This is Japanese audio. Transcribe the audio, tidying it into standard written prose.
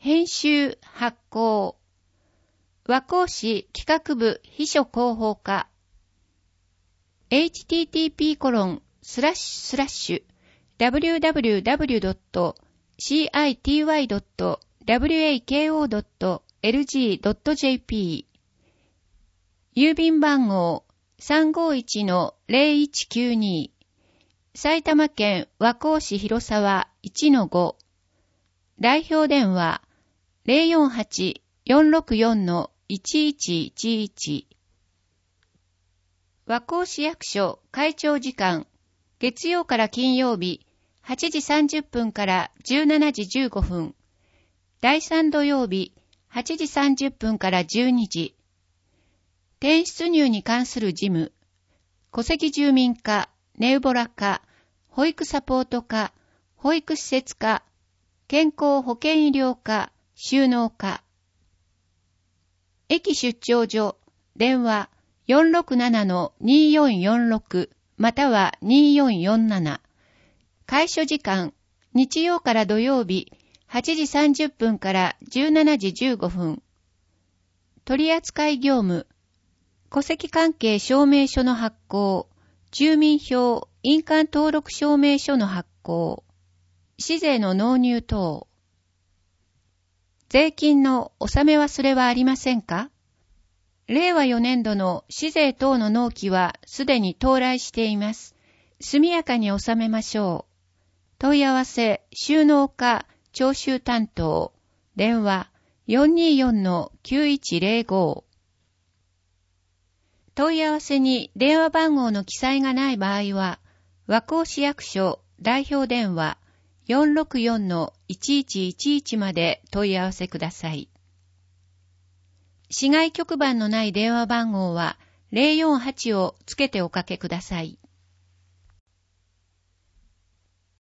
編集発行和光市企画部秘書広報課 http://www.city.wako.lg.jp 郵便番号 351-0192 埼玉県和光市広沢 1-5 代表電話 048-464-1111 和光市役所会長時間月曜から金曜日8時30分から17時15分第3土曜日8時30分から12時転出入に関する事務戸籍住民課、ネウボラ課、保育サポート課、保育施設課、健康保健医療課、収納課。駅出張所、電話 467-2446 または2447。開所時間、日曜から土曜日、8時30分から17時15分。取扱業務、戸籍関係証明書の発行、住民票、印鑑登録証明書の発行、市税の納入等。税金の納め忘れはありませんか？令和4年度の市税等の納期はすでに到来しています。速やかに納めましょう。問い合わせ、収納課、徴収担当、電話 424-9105。問い合わせに電話番号の記載がない場合は、和光市役所代表電話 464-1111 まで問い合わせください。市外局番のない電話番号は048をつけておかけください。